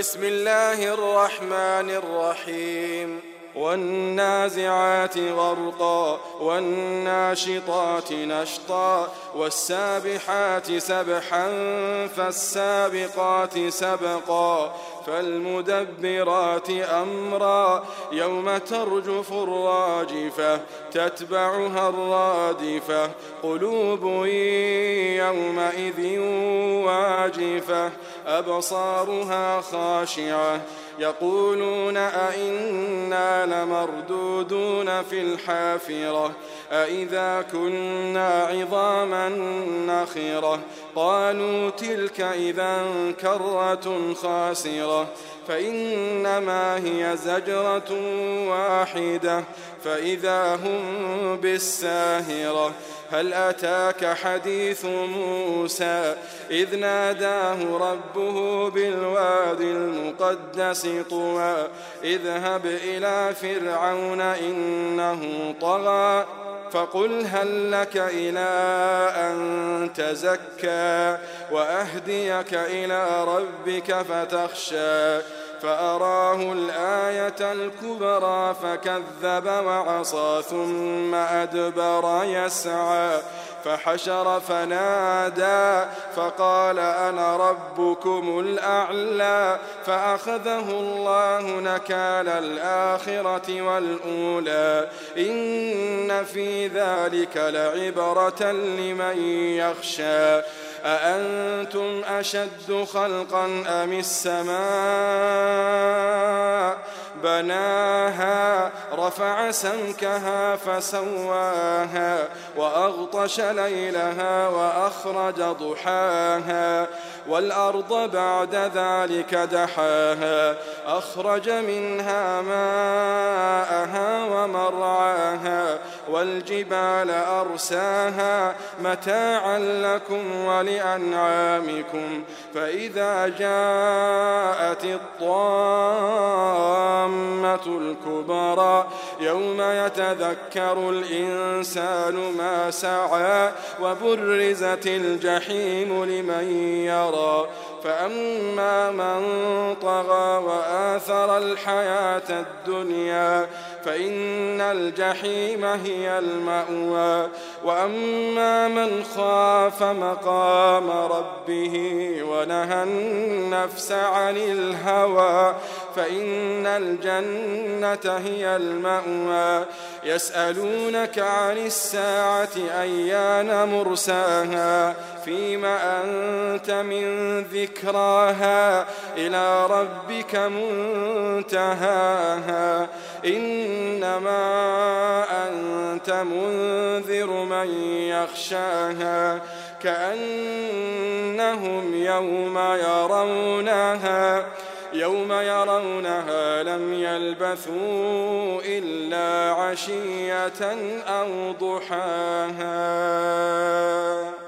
بسم الله الرحمن الرحيم والنازعات غرقا والناشطات نشطا والسابحات سبحا فالسابقات سبقا فالمدبرات أمرا يوم ترجف الراجفة تتبعها الرادفة قلوب يومئذ واجفة أبصارها خاشعة يقولون أئنا لمردودون في الحافرة أئذا كنا عظاما نخرة قالوا تلك إذا كرة خاسرة فإنما هي زجرة واحدة فإذا هم بالساهرة هل أتاك حديث موسى إذ ناداه ربه بالواد المقدس طوى اذهب إلى فرعون إنه طغى فقل هل لك إلى أن تزكى وأهديك إلى ربك فتخشى فأراه الآية الكبرى فكذب وعصى ثم أدبر يسعى فحشر فنادى فقال أنا ربكم الأعلى فأخذه الله نكال الآخرة والأولى إن في ذلك لعبرة لمن يخشى أأنتم أشد خلقا أم السماء بناها رفع سمكها فسواها وأغطش ليلها وأخرج ضحاها والأرض بعد ذلك دحاها أخرج منها ماءها ومرعاها والجبال أرساها متاعا لكم ولأنعامكم فإذا جاءت الطامة الكبرى يوم يتذكر الإنسان ما سعى وبرزت الجحيم لمن يرى فأما من طغى وآثر الحياة الدنيا فإن الجحيم هي المأوى وأما من خاف مقام ربه ونهى النفس عن الهوى فإن الجنة هي المأوى يسألونك عن الساعة أيان مرساها فيما أنت من ذكراها إلى ربك منتهاها إنما أنت منذر من يخشاها كأنهم يوم يرونها لم يلبثوا إلا عشية أو ضحاها.